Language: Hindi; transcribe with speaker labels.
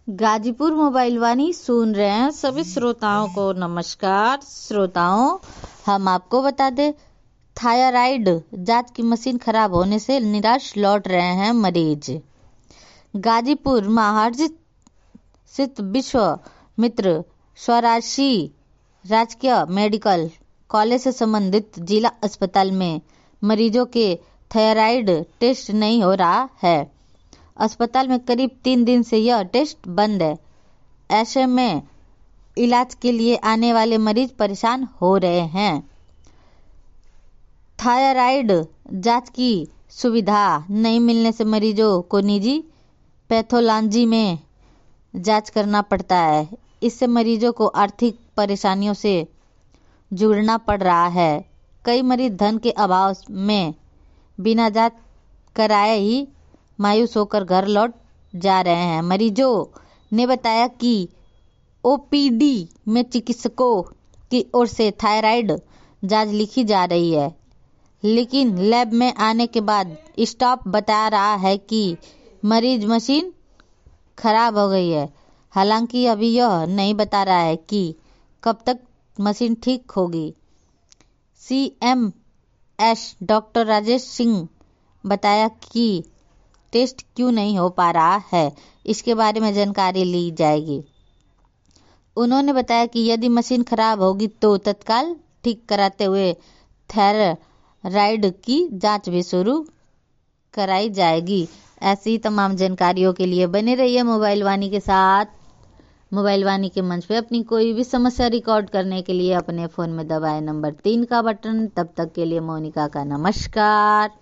Speaker 1: गाजीपुर मोबाइल वाणी सुन रहे हैं सभी श्रोताओं को नमस्कार। श्रोताओं, हम आपको बता दें, थायराइड जांच की मशीन खराब होने से निराश लौट रहे हैं मरीज। गाजीपुर महाराज स्थित विश्वामित्र स्वराज राजकीय मेडिकल कॉलेज से संबंधित जिला अस्पताल में मरीजों के थायराइड टेस्ट नहीं हो रहा है। अस्पताल में करीब 3 दिन से यह टेस्ट बंद है। ऐसे में इलाज के लिए आने वाले मरीज परेशान हो रहे हैं। थायराइड जांच की सुविधा नहीं मिलने से मरीजों को निजी पैथोलॉजी में जांच करना पड़ता है। इससे मरीजों को आर्थिक परेशानियों से जुड़ना पड़ रहा है। कई मरीज धन के अभाव में बिना जांच कराए ही मायूस होकर घर लौट जा रहे हैं। मरीजों ने बताया कि ओपीडी में चिकित्सकों की ओर से थायराइड जांच लिखी जा रही है, लेकिन लैब में आने के बाद स्टाफ बता रहा है कि मरीज मशीन खराब हो गई है। हालांकि अभी यह नहीं बता रहा है कि कब तक मशीन ठीक होगी। सीएमएस डॉक्टर राजेश सिंह बताया कि टेस्ट क्यों नहीं हो पा रहा है, इसके बारे में जानकारी ली जाएगी। उन्होंने बताया कि यदि मशीन खराब होगी तो तत्काल ठीक कराते हुए थायराइड की जांच भी शुरू कराई जाएगी। ऐसी तमाम जानकारियों के लिए बने रहिए मोबाइल वाणी के साथ। मोबाइल वाणी के मंच पे अपनी कोई भी समस्या रिकॉर्ड करने के लिए अपने फोन में दबाएं नंबर 3 का बटन। तब तक के लिए मोनिका का नमस्कार।